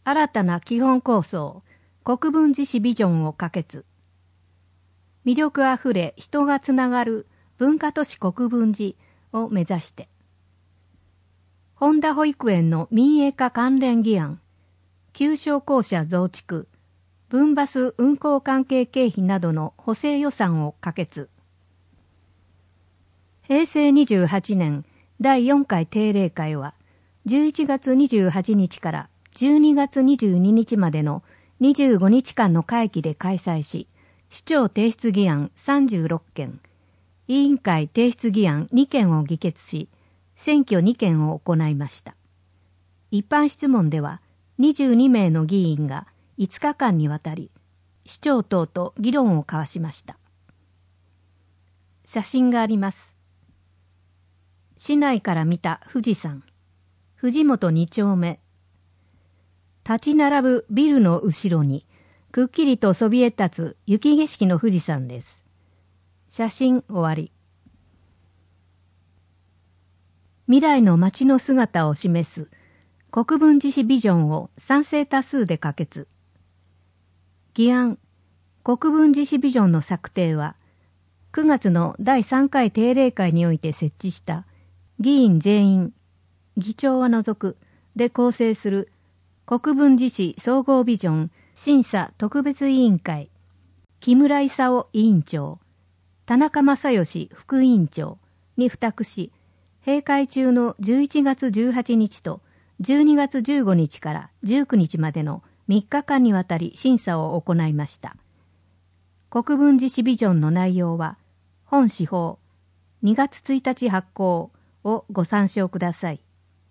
新たな基本構想、国分寺市ビジョンを可決。魅力あふれ人がつながる文化都市国分寺を目指して。本田保育園の民営化関連議案、旧商校舎増築、分バス運行関係経費などの補正予算を可決。平成28年第4回定例会は11月28日から12月22日までの25日間の会期で開催し、市長提出議案36件、委員会提出議案2件を議決し、選挙2件を行いました。一般質問では22名の議員が5日間にわたり、市長等と議論を交わしました。写真があります。市内から見た富士山、藤本2丁目。立ち並ぶビルの後ろに、くっきりとそびえ立つ雪景色の富士山です。写真終わり。未来の街の姿を示す国分寺市ビジョンを賛成多数で可決。議案、国分寺市ビジョンの策定は、9月の第3回定例会において設置した議員全員、議長は除くで構成する国分寺市総合ビジョン審査特別委員会、木村勲委員長、田中正義副委員長に付託し、閉会中の11月18日と12月15日から19日までの3日間にわたり審査を行いました。国分寺市ビジョンの内容は、本市法2月1日発行をご参照ください。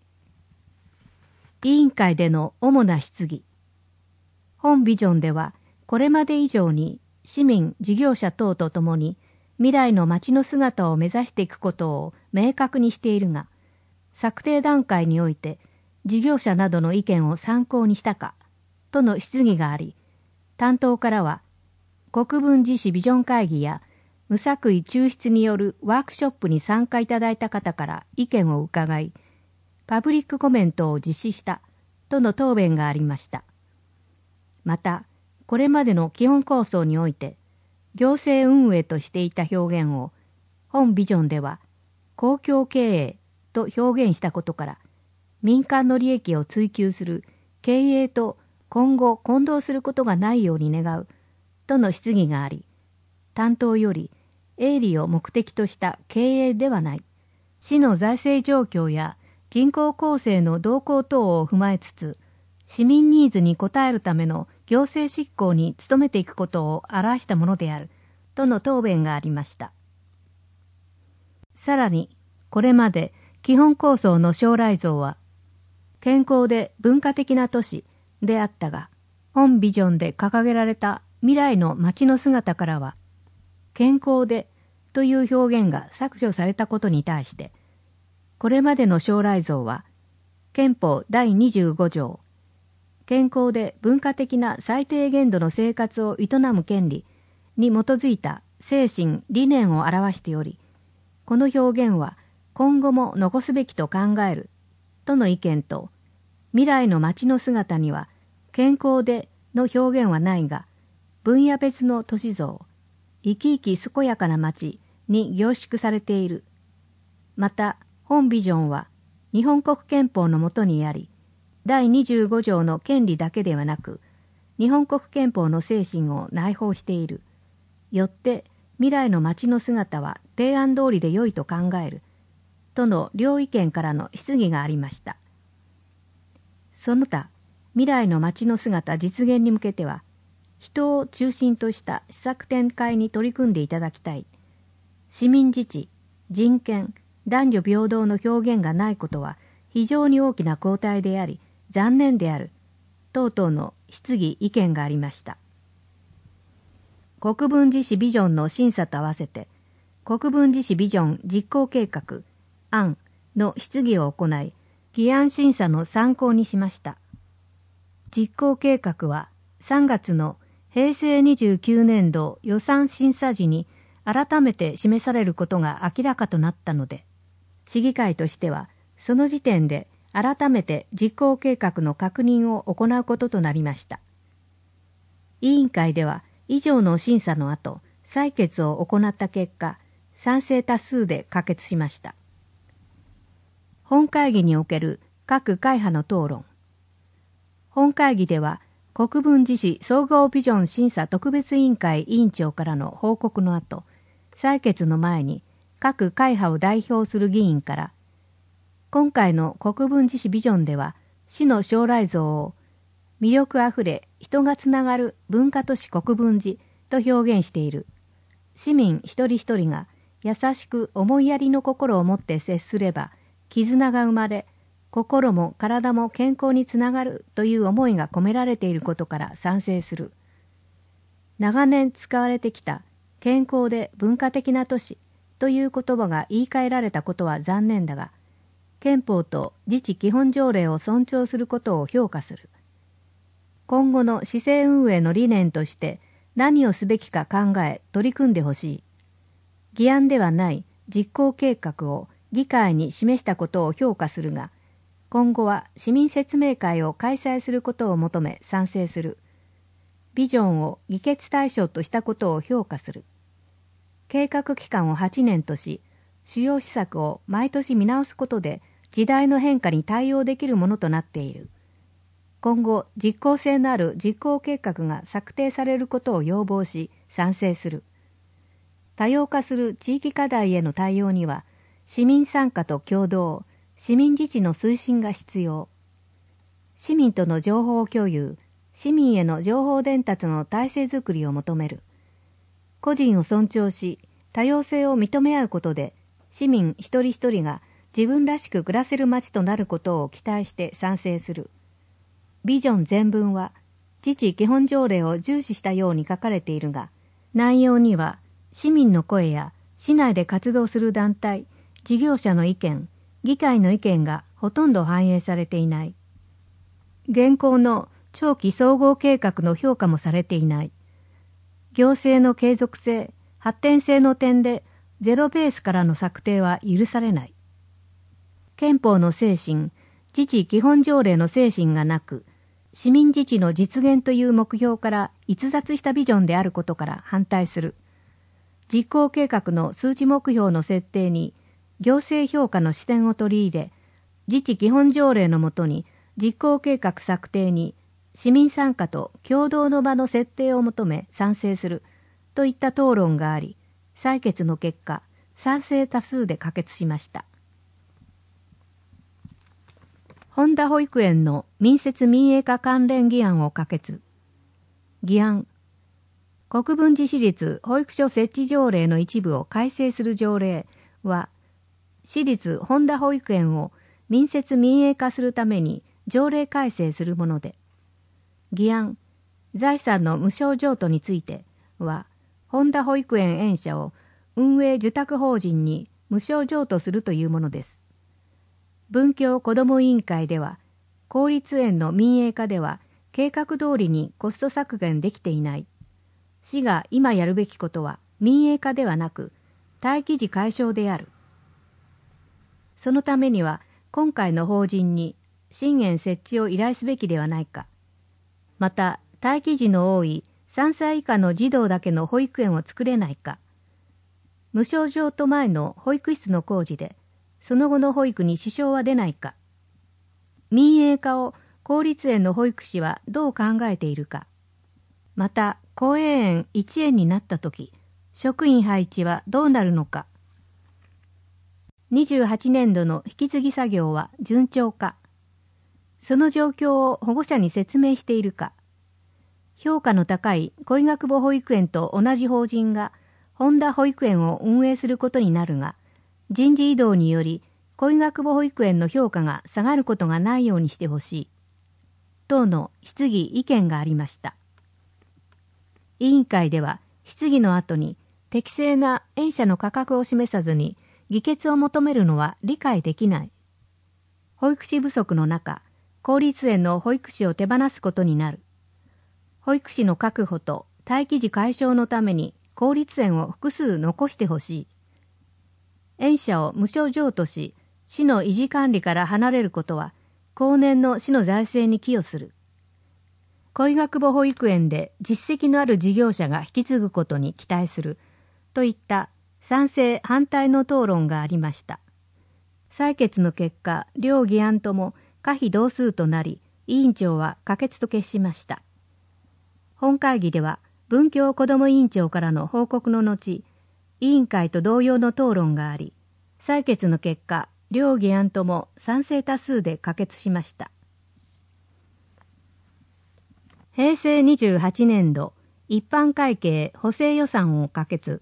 委員会での主な質疑。本ビジョンでは、これまで以上に市民・事業者等とともに未来の街の姿を目指していくことを明確にしているが、策定段階において事業者などの意見を参考にしたか、との質疑があり、担当からは、国分寺市ビジョン会議や無作為抽出によるワークショップに参加いただいた方から意見を伺い、パブリックコメントを実施したとの答弁がありました。また、これまでの基本構想において、行政運営としていた表現を、本ビジョンでは公共経営と表現したことから、民間の利益を追求する経営と今後混同することがないように願うとの質疑があり、担当より営利を目的とした経営ではない、市の財政状況や人口構成の動向等を踏まえつつ、市民ニーズに応えるための行政執行に努めていくことを表したものであるとの答弁がありました。さらに、これまで基本構想の将来像は、健康で文化的な都市であったが、本ビジョンで掲げられた未来の街の姿からは、健康でという表現が削除されたことに対して、これまでの将来像は、憲法第25条、健康で文化的な最低限度の生活を営む権利に基づいた精神・理念を表しており、この表現は今後も残すべきと考えるとの意見と、未来の街の姿には健康での表現はないが、分野別の都市像、生き生き健やかな街に凝縮されている。また、本ビジョンは日本国憲法の下にあり、第25条の権利だけではなく、日本国憲法の精神を内包している。よって未来の街の姿は提案通りで良いと考える。との両意見からの質疑がありました。その他、未来の街の姿実現に向けては、人を中心とした施策展開に取り組んでいただきたい。市民自治、人権、男女平等の表現がないことは非常に大きな後退であり、残念である。等々の質疑意見がありました。国分寺市ビジョンの審査と合わせて、国分寺市ビジョン実行計画案の質疑を行い、議案審査の参考にしました。実行計画は3月の平成29年度予算審査時に改めて示されることが明らかとなったので、市議会としてはその時点で改めて実行計画の確認を行うこととなりました。委員会では以上の審査の後、採決を行った結果、賛成多数で可決しました。本会議における各会派の討論。本会議では、国分寺市総合ビジョン審査特別委員会委員長からの報告の後、採決の前に各会派を代表する議員から、今回の国分寺市ビジョンでは、市の将来像を魅力あふれ人がつながる文化都市国分寺と表現している。市民一人一人が優しく思いやりの心を持って接すれば、絆が生まれ、心も体も健康につながるという思いが込められていることから賛成する。長年使われてきた健康で文化的な都市という言葉が言い換えられたことは残念だが、憲法と自治基本条例を尊重することを評価する。今後の市政運営の理念として何をすべきか考え取り組んでほしい。議案ではない実行計画を議会に示したことを評価するが、今後は市民説明会を開催することを求め賛成する。ビジョンを議決対象としたことを評価する。計画期間を8年とし、主要施策を毎年見直すことで時代の変化に対応できるものとなっている。今後、実効性のある実行計画が策定されることを要望し賛成する。多様化する地域課題への対応には、市民参加と協働、市民自治の推進が必要。市民との情報共有、市民への情報伝達の体制づくりを求める。個人を尊重し、多様性を認め合うことで、市民一人一人が自分らしく暮らせる街となることを期待して賛成する。ビジョン全文は、自治基本条例を重視したように書かれているが、内容には市民の声や市内で活動する団体、事業者の意見、議会の意見がほとんど反映されていない。現行の長期総合計画の評価もされていない。行政の継続性、発展性の点でゼロベースからの策定は許されない。憲法の精神、自治基本条例の精神がなく、市民自治の実現という目標から逸脱したビジョンであることから反対する。実行計画の数値目標の設定に行政評価の視点を取り入れ、自治基本条例のもとに実行計画策定に市民参加と共同の場の設定を求め賛成するといった討論があり、採決の結果、賛成多数で可決しました。本田保育園の民設民営化関連議案を可決。議案。国分寺市立保育所設置条例の一部を改正する条例は、市立本田保育園を民設民営化するために条例改正するもので、議案、財産の無償譲渡については、本田保育園園舎を運営受託法人に無償譲渡するというものです。文教子ども委員会では、公立園の民営化では計画通りにコスト削減できていない。市が今やるべきことは民営化ではなく、待機児解消である。そのためには、今回の法人に新園設置を依頼すべきではないか。また、待機児の多い3歳以下の児童だけの保育園を作れないか。無償譲渡前の保育室の工事で、その後の保育に支障は出ないか。民営化を公立園の保育士はどう考えているか。また、公営園1園になったとき、職員配置はどうなるのか。28年度の引き継ぎ作業は順調か。その状況を保護者に説明しているか。評価の高い恋学母保育園と同じ法人が本田保育園を運営することになるが、人事異動により恋学母保育園の評価が下がることがないようにしてほしい。等の質疑意見がありました。委員会では質疑の後に適正な園舎の価格を示さずに議決を求めるのは理解できない。保育士不足の中、公立園の保育士を手放すことになる。保育士の確保と待機児解消のために公立園を複数残してほしい。園舎を無償譲渡し、市の維持管理から離れることは後年の市の財政に寄与する。恋学母保育園で実績のある事業者が引き継ぐことに期待する。といった賛成反対の討論がありました。採決の結果、両議案とも可否同数となり、委員長は可決と決しました。本会議では、文教子ども委員長からの報告の後、委員会と同様の討論があり、採決の結果、両議案とも賛成多数で可決しました。平成28年度一般会計補正予算を可決。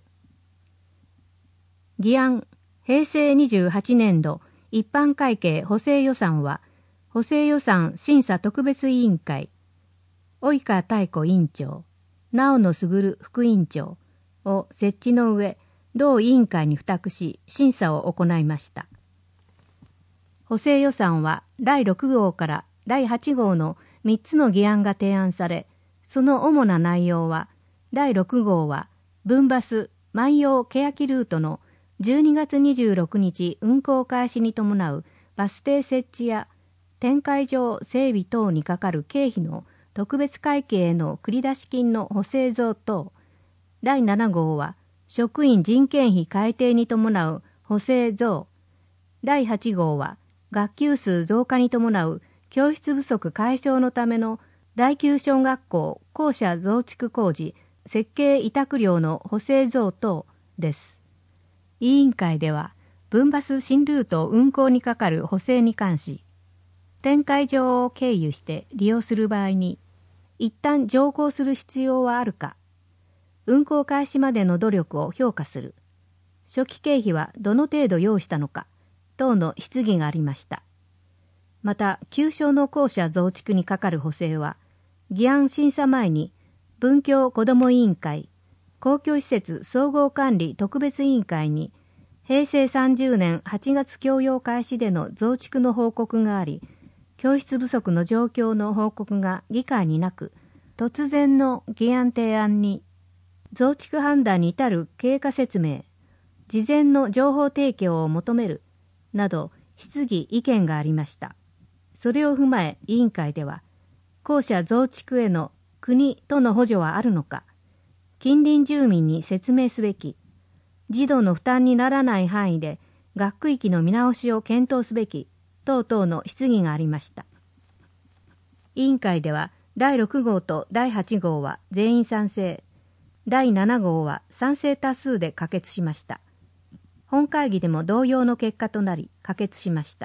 議案、平成28年度一般会計補正予算は、補正予算審査特別委員会、及川妙子委員長、直野卓副委員長を設置の上、同委員会に付託し審査を行いました。補正予算は第6号から第8号の3つの議案が提案され、その主な内容は、第6号は分バス万葉欅ルートの12月26日運行開始に伴うバス停設置や展開場整備等にかかる経費の特別会計への繰出金の補正増等、第7号は職員人件費改定に伴う補正増、第8号は学級数増加に伴う教室不足解消のための第9小学校校舎増築工事設計委託料の補正増等です。委員会では分バス新ルート運行にかかる補正に関し、展開場を経由して利用する場合に一旦乗降する必要はあるか、運行開始までの努力を評価する、初期経費はどの程度要したのか等の質疑がありました。また旧小の校舎増築にかかる補正は、議案審査前に文教子ども委員会、公共施設総合管理特別委員会に平成30年8月供用開始での増築の報告があり、教室不足の状況の報告が議会になく、突然の議案提案に増築判断に至る経過説明、事前の情報提供を求めるなど質疑意見がありました。それを踏まえ委員会では、校舎増築への国との補助はあるのか、近隣住民に説明すべき、児童の負担にならない範囲で学区域の見直しを検討すべき等々の質疑がありました。委員会では第6号と第8号は全員賛成、第7号は賛成多数で可決しました。本会議でも同様の結果となり可決しました。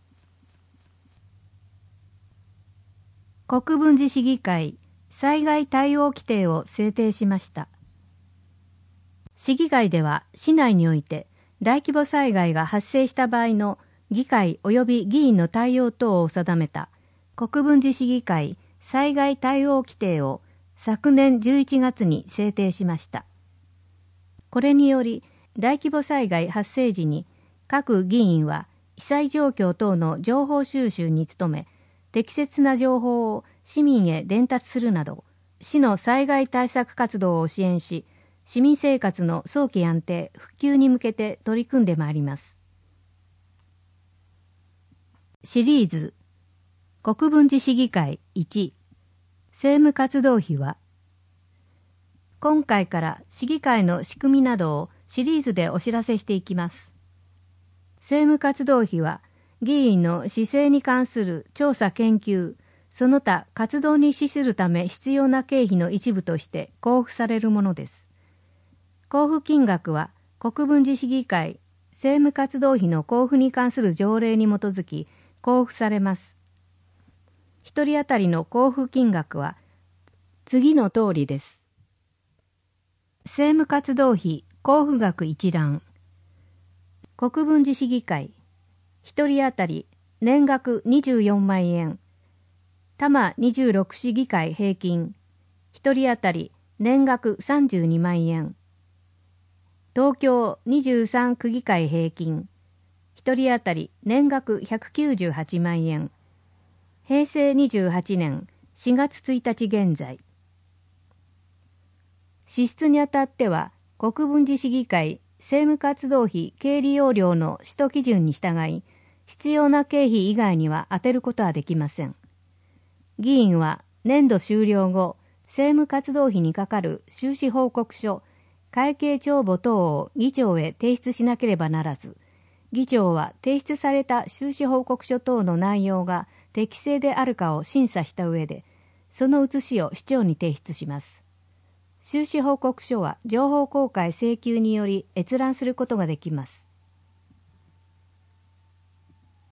国分寺市議会災害対応規定を制定しました。市議会では市内において大規模災害が発生した場合の議会及び議員の対応等を定めた国分寺市議会災害対応規定を昨年11月に制定しました。これにより大規模災害発生時に各議員は被災状況等の情報収集に努め、適切な情報を市民へ伝達するなど、市の災害対策活動を支援し、市民生活の早期安定・復旧に向けて取り組んでまいります。シリーズ国分寺市議会1政務活動費は、今回から市議会の仕組みなどをシリーズでお知らせしていきます。政務活動費は、議員の市政に関する調査研究、その他活動に資するため必要な経費の一部として交付されるものです。交付金額は国分寺市議会政務活動費の交付に関する条例に基づき交付されます。一人当たりの交付金額は次の通りです。政務活動費交付額一覧。国分寺市議会一人当たり年額24万円。多摩26市議会平均一人当たり年額32万円。東京23区議会平均一人当たり年額198万円。平成28年4月1日現在。支出にあたっては国分寺市議会政務活動費経理要領の使途基準に従い、 必要な経費以外には充てることはできません。議員は年度終了後、政務活動費にかかる収支報告書、会計帳簿等を議長へ提出しなければならず、議長は提出された収支報告書等の内容が適正であるかを審査した上で、その写しを市長に提出します。収支報告書は情報公開請求により閲覧することができます。